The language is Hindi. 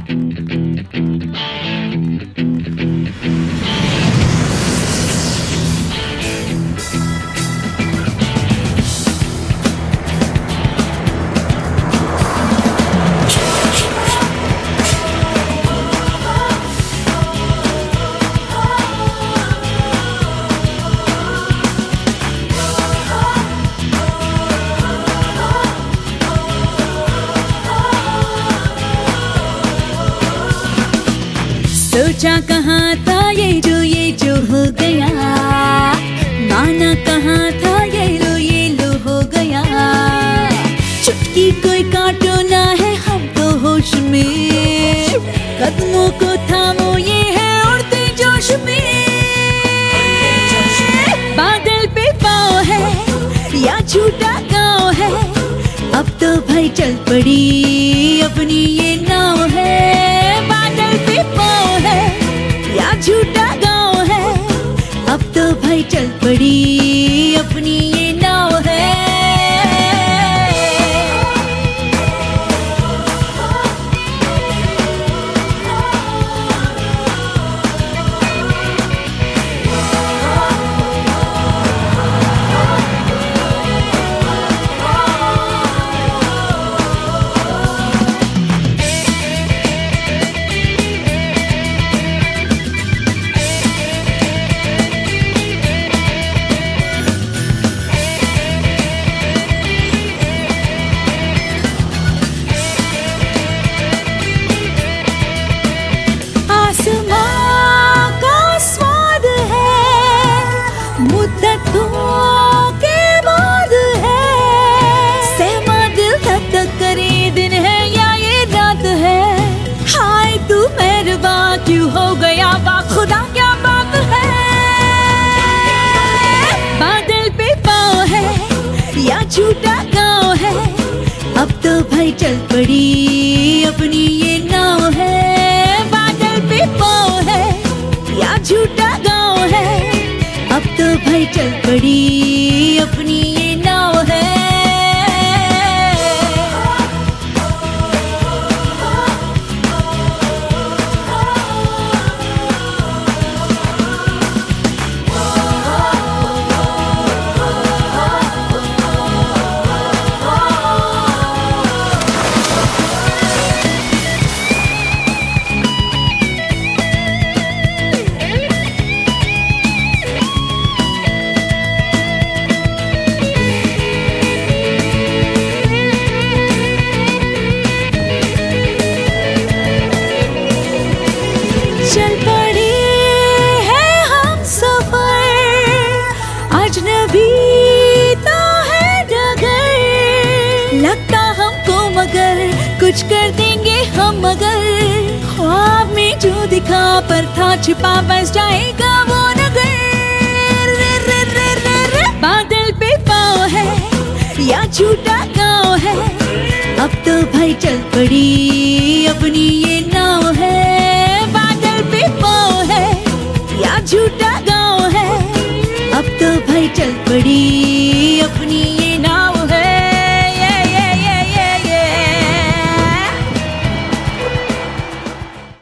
सोचा कहाँ था ये जो हो गया, माना कहाँ था ये लो हो गया। चुटकी कोई काटो ना है हम तो होश में, कदमों को थामो ये है उड़ते जोश में। बादल पे पाँव है या झूठा गाँव है, अब तो भाई चल पड़ी अपनी ये नाव है। बादल पे पाँव है या झूठा गाँव है, अब तो भाई चल पड़ी अपनी ये नाव है। क्यों हो गया वाह खुदा क्या बात है। बादल पे पाँव है या झूठा गाँव है, अब तो भाई चल पड़ी अपनी ये नाव है। बादल पे पाँव है या झूठा गाँव है, अब तो भाई चल पड़ी अपनी ये नाव है। चल पड़े हैं हम सफर, अजनबी तो है डगर। लगता हमको मगर कुछ कर देंगे हम, मगर ख्वाब में जो दिखा पर था छिपा बस जाएगा वो नगर। बादल पे पाँव है या झूठा गाँव है, अब तो भाई चल पड़ी अपनी ये नाव है। झूठा गाँव है, अब तो भाई चल पड़ी अपनी